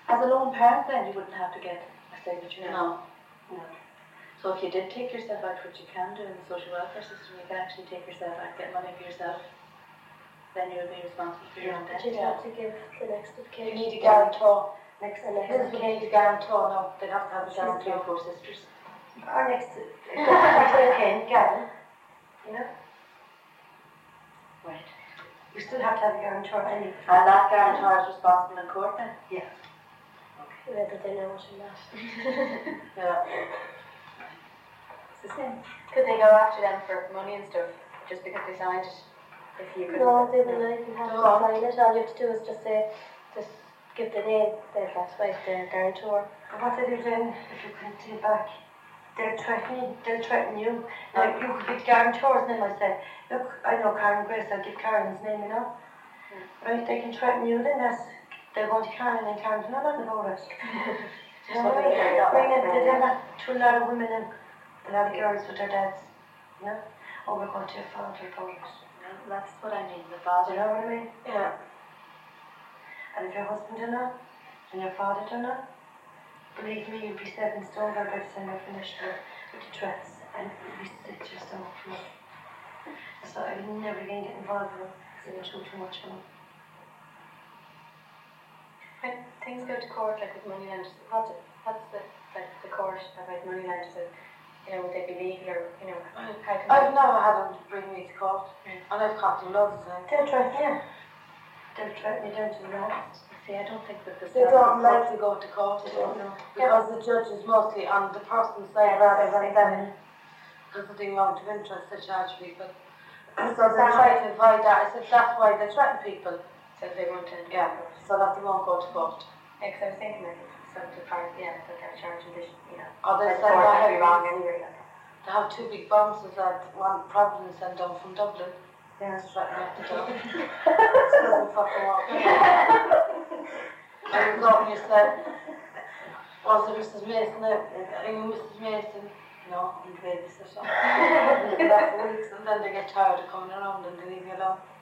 As a lone parent then, you wouldn't have to get a signature. No. So if you did take yourself out, which you can do in the social welfare system, you can actually take yourself out, get money for yourself, then you'll be responsible for your own debt. But you'd have to give the next of kin. You need a guarantor. Next His would need a guarantor, no, they'd have to have a She's 3 or guarantor. 4 sisters. Or next of kin, Gavin. You know? Right. You still have to have a guarantor anyway. And that guarantor is responsible in court then? Yeah. Whether they know it or not. Yeah. It's the same. Could they go after them for money and stuff, just because they signed it? If you could. No, they will not even have to sign it. All you have to do is just say, just give the name, that's right, the guarantor. But what they do then, if you can take back, they'll threaten you. Now, you could be guarantors, and they might say, look, I know Karen Grace, I'll give Karen's name, you know. Right, they can threaten you, then they're going to Karen, and Karen's not on the board. They do that to a lot of women and a lot of girls with their dads, you know. Oh, we're going to your father for it. That's what I mean, the Do father. you know what I mean? Yeah. And if your husband do not, and your father do not, believe me, you'll be 7 stone by the time I finish with the threats, and you'll be sick just off from it. So I will never again get involved with them, because they will too much for them. When things go to court, like with money lenders, what's the court about money lenders? Would they be legal or, how can I've never had them bring me to court, and I've caught them loads of times. They'll threaten you. They'll threaten you down to the last. See, I don't think that the They don't like to go to court, No. because the judge is mostly on the person's side rather than them, because of the amount of interest they charge people. So they try to avoid that. I said that's why they threaten people. So they want to. Yeah, so that they won't go to court. Because I was thinking that some of the part, that they're charging this, Or they the say court they might be wrong have, anyway. they have 2 big bounces at one Providence and down from Dublin. Yeah. Straight out the door. It doesn't fucking work. And you go and you say, was it Mrs. Mason? Are you Mrs. Mason? No, I'm the babysitter. And they do that for weeks, and then they get tired of coming around and they leave you alone.